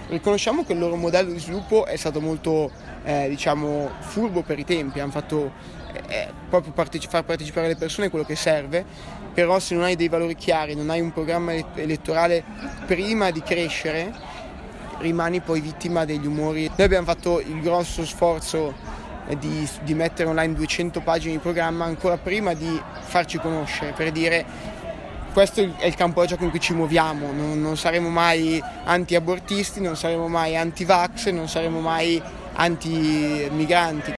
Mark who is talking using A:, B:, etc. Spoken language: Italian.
A: riconosciamo che il loro modello di sviluppo è stato molto furbo per i tempi, hanno fatto proprio far partecipare le persone è quello che serve, però se non hai dei valori chiari, non hai un programma elettorale prima di crescere, rimani poi vittima degli umori. Noi abbiamo fatto il grosso sforzo di mettere online 200 pagine di programma ancora prima di farci conoscere, per dire questo è il campo da gioco in cui ci muoviamo, non saremo mai anti-abortisti, non saremo mai anti-vax, non saremo mai anti-migranti.